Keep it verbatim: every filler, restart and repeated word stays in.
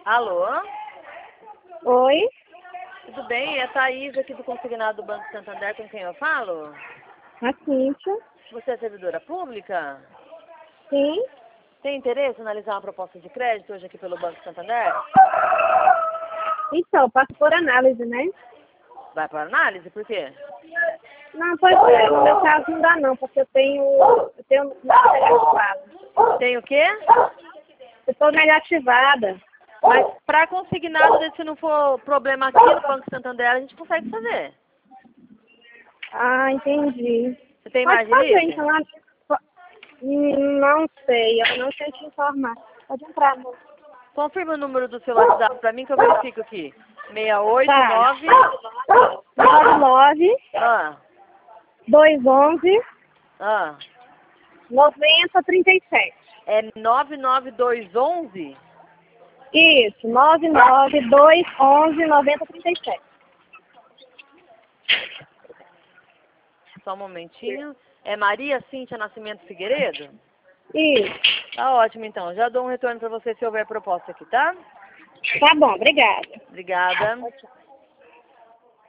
Alô? Oi? Tudo bem? É a Thaís aqui do Consignado do Banco Santander, com quem eu falo? A Cíntia? Você é servidora pública? Sim? Tem interesse em analisar uma proposta de crédito hoje aqui pelo Banco Santander? Então, passo por análise, né? Vai para análise? Por quê? Não, pois é, no meu caso não dá não, porque eu tenho, eu tenho negativado. Tem o quê? Eu estou negativada. Mas para consignado, se não for problema aqui no Banco Santander, a gente consegue fazer. Ah, entendi. Você tem Pode mais fazer, limite? então. ah, po- hum, Não sei, eu não sei te informar. Pode entrar, amor. Confirma o número do seu WhatsApp para mim que eu verifico aqui. seis oito nove... nove nove, Ah, dois onze, ah. noventa, trinta e sete. É nove nove dois onze? Isso, nove nove, dois onze, noventa, trinta e sete. Só um momentinho. É Maria Cíntia Nascimento Figueiredo? Isso. Tá ótimo, então. Já dou um retorno para você se houver proposta aqui, tá? Tá bom, obrigada. Obrigada. Tchau, tchau.